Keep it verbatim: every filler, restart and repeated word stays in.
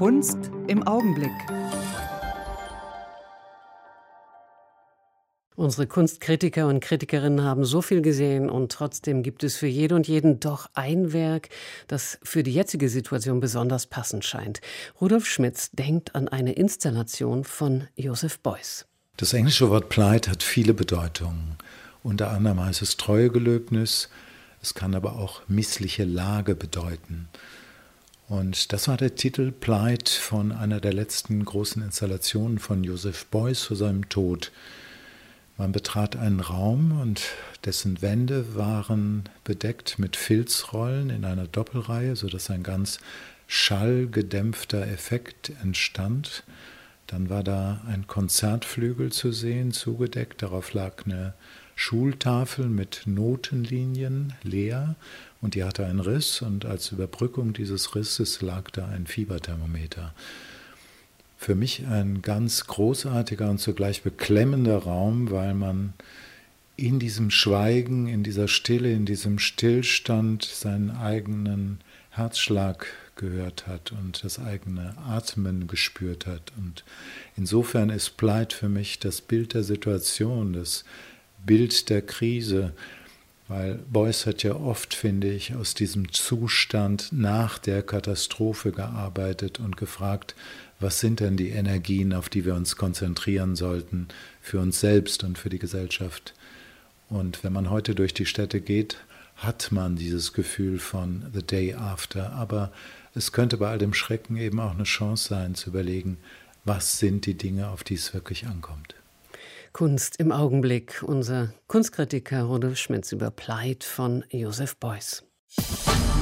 Kunst im Augenblick. Unsere Kunstkritiker und Kritikerinnen haben so viel gesehen und trotzdem gibt es für jede und jeden doch ein Werk, das für die jetzige Situation besonders passend scheint. Rudolf Schmitz denkt an eine Installation von Joseph Beuys. Das englische Wort Plight hat viele Bedeutungen. Unter anderem heißt es Treuegelöbnis, es kann aber auch missliche Lage bedeuten. Und das war der Titel Plight von einer der letzten großen Installationen von Joseph Beuys vor seinem Tod. Man betrat einen Raum und dessen Wände waren bedeckt mit Filzrollen in einer Doppelreihe, sodass ein ganz schallgedämpfter Effekt entstand. Dann war da ein Konzertflügel zu sehen, zugedeckt. Darauf lag eine Schultafel mit Notenlinien, leer, und die hatte einen Riss. Und als Überbrückung dieses Risses lag da ein Fieberthermometer. Für mich ein ganz großartiger und zugleich beklemmender Raum, weil man in diesem Schweigen, in dieser Stille, in diesem Stillstand seinen eigenen Herzschlag gehört hat und das eigene Atmen gespürt hat. Und insofern ist Plight für mich das Bild der Situation, das Bild der Krise, weil Beuys hat ja oft, finde ich, aus diesem Zustand nach der Katastrophe gearbeitet und gefragt, was sind denn die Energien, auf die wir uns konzentrieren sollten, für uns selbst und für die Gesellschaft. Und wenn man heute durch die Städte geht, hat man dieses Gefühl von The Day After. Aber es könnte bei all dem Schrecken eben auch eine Chance sein, zu überlegen, was sind die Dinge, auf die es wirklich ankommt. Kunst im Augenblick. Unser Kunstkritiker Rudolf Schmitz über Plight von Joseph Beuys.